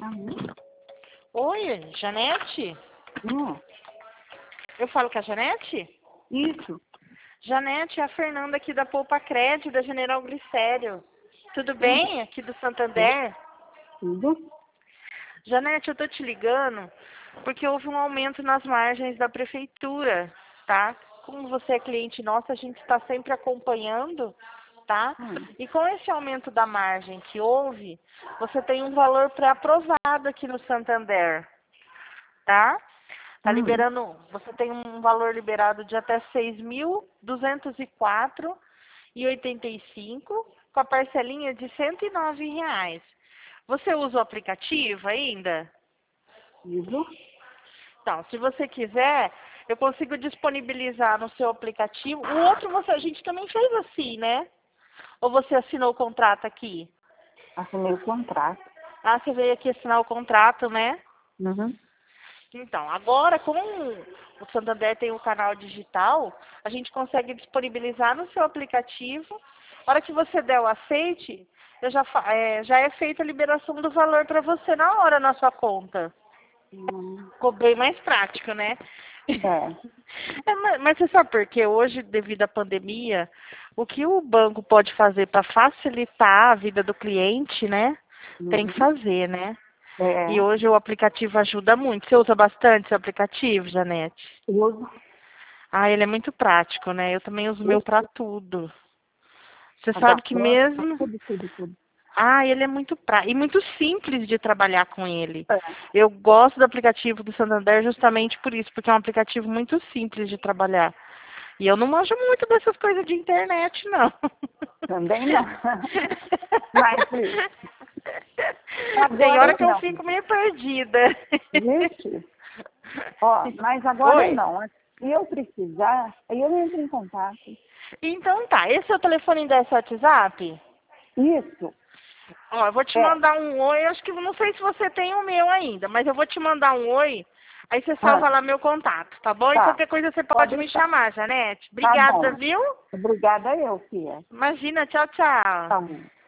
Uhum. Oi, Janete? Hum, Eu falo com a Janete? isso. Janete, é a Fernanda aqui da Poupa Crédito, da General Glicério. Tudo bem? Aqui do Santander? Tudo. Janete, eu tô te ligando porque houve um aumento nas margens da prefeitura, tá? Como você é cliente nosso, a gente está sempre acompanhando, tá? Hum. E com esse aumento da margem que houve, você tem um valor pré-aprovado aqui no Santander, tá? Tá Hum. liberando, você tem um valor liberado de até 6.204,85 com a parcelinha de R$ 109. Você usa o aplicativo ainda? Isso. Então, se você quiser, eu consigo disponibilizar no seu aplicativo. O outro a gente também fez assim, né? Ou você assinou o contrato aqui? Assinei o contrato. Ah, você veio aqui assinar o contrato, né? Uhum. Então, agora com o Santander tem o canal digital, a gente consegue disponibilizar no seu aplicativo. Na hora que você der o aceite, já é feita a liberação do valor para você na hora na sua conta. Hum. Ficou bem mais prático, né? É. Mas você sabe por quê? Hoje, devido à pandemia, o que o banco pode fazer para facilitar a vida do cliente, né? Tem que Uhum. fazer, né? E É. hoje o aplicativo ajuda muito. Você usa bastante esse aplicativo, Janete? Uso. Ah, ele é muito prático, né? Eu também uso o meu para tudo. Você Pagar sabe que conta, mesmo... tudo. Ah, ele é muito prático e muito simples de trabalhar com ele. É. Eu gosto do aplicativo do Santander justamente por isso, porque é um aplicativo muito simples de trabalhar. E eu não manjo muito dessas coisas de internet, não. Também não. Mas Tem agora hora que eu não. fico meio perdida. Vixe. Ó, mas agora Oi? não. Se eu precisar, aí eu entro em contato. Então tá, esse é o telefone desse WhatsApp? Isso. Ó, eu vou te É. mandar um oi, acho que não sei se você tem o meu ainda, mas eu vou te mandar um oi, aí você salva Ah, lá meu contato, tá bom? E tá. qualquer coisa você Pode pode me deixar. chamar, Janete. Tá Obrigada, bom. viu? Obrigada eu, filha. Imagina, tchau, tchau. Tá bom.